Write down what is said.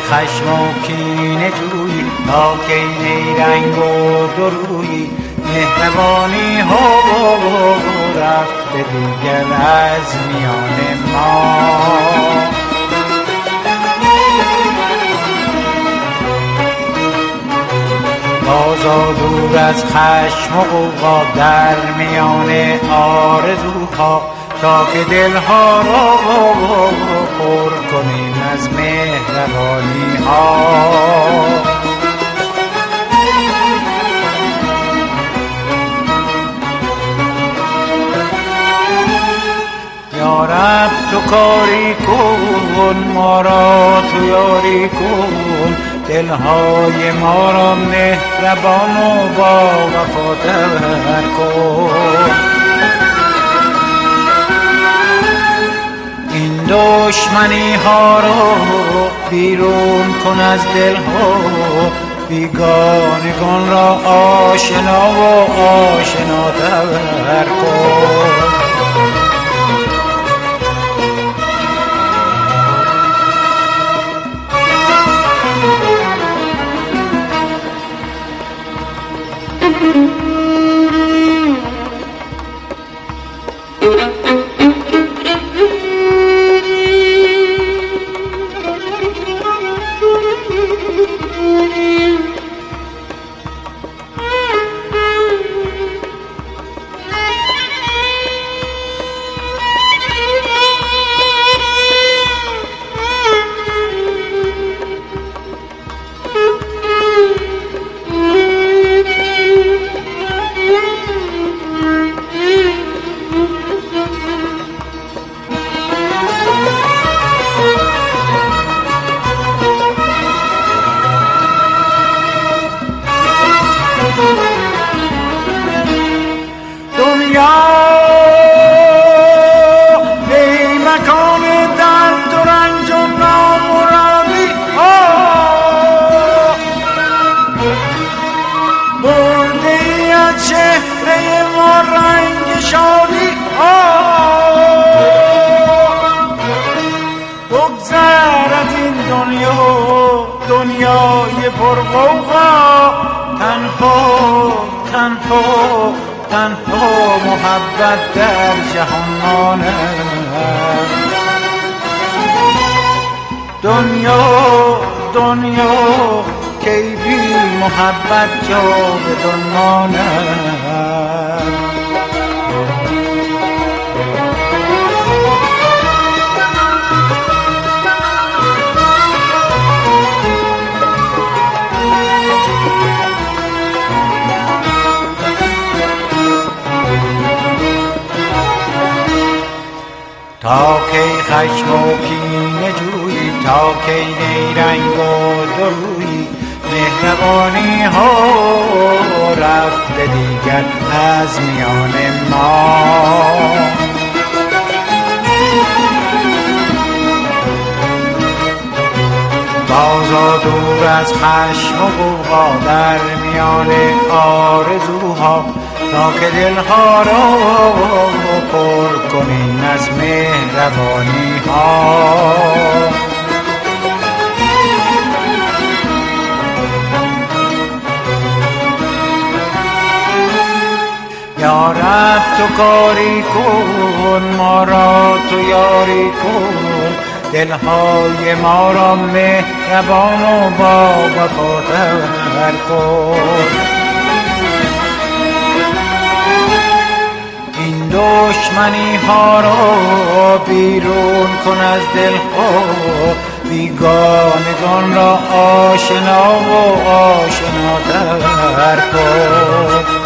خشم و کینه جویی، تا کی نیرنگ و درویی، مهربانی ها رفته دیگر از میان ما. بازا دور از خشم و غوغا، در میان آرزوها، تا که دلها را پر کنیم از مهربانی ها. یا رب تو کاری کن، ما را تو یاری کن، دلهای ما را مهربان و با وفاتر کن. این دشمنی ها رو بیرون کن از دل ها، بیگانگان را آشنا و آشناتر کن. ای مکان درد و رنج و نامرادی، برده ای از چهره ما رنگ شادی. بگذر از این دنیای پرغوغا، تنها محبت در جهان ماند. دنیا کی بی محبت جاودان ماند. تا کی خشم و کینه جویی، تا کی نیرنگ و درویی، مهربانی ها رفته دیگر از میان ما. بازا دور از خشم و غوغا، در میان آرزوها، تا که دلها را پر کنیم از مهربانی ها. یا رب تو کاری کن، ما را تو یاری کن، دلهای ما را مهربان و با وفاتر کن. این دشمنی ها را بیرون کن از دل ها، بیگانگان را آشنا و آشناتر کن.